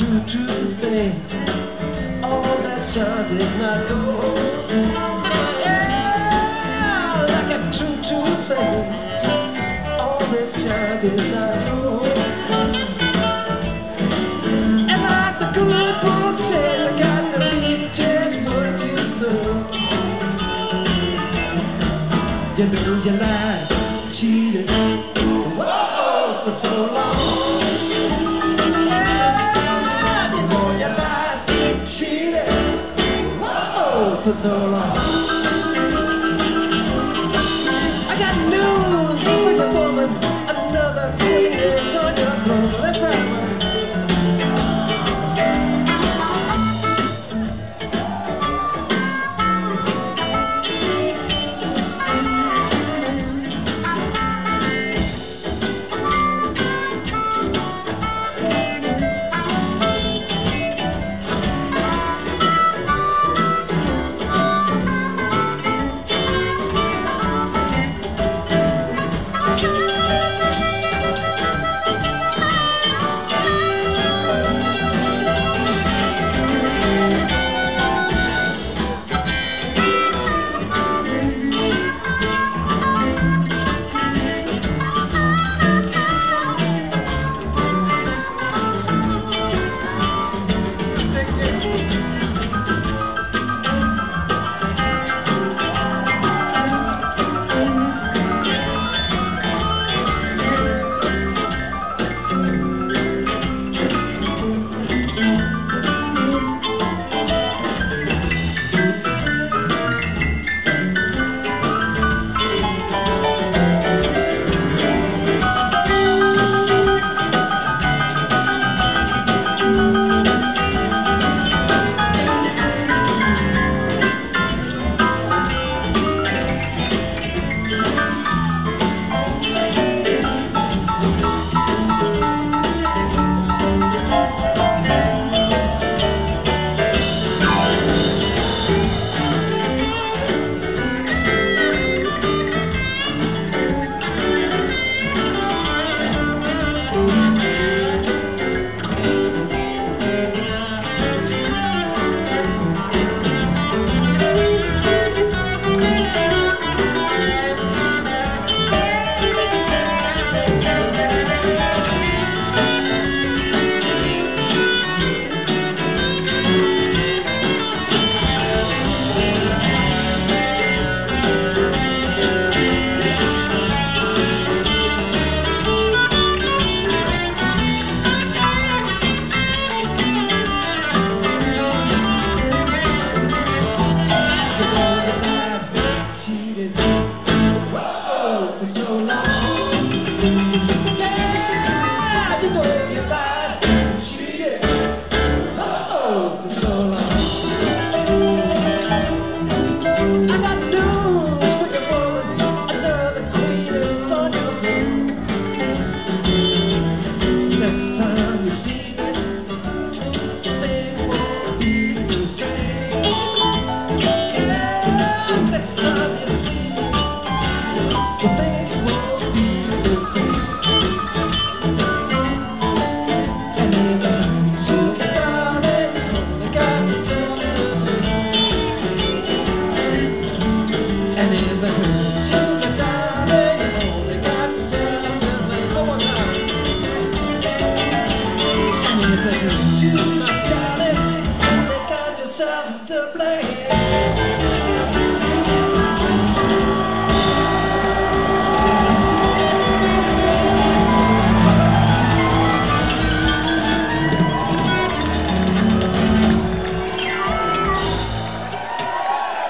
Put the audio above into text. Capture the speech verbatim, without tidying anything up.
true, true to say, all that shine does not go. Yeah, like a true, true to say, all that shine does not go. And like the good book says, I got to be just what you sow. You know you lied, cheated, whoa, for so long. Cheated, whoa, for so long. I got news for you, woman. Another queen is on your throne. That's right, man. You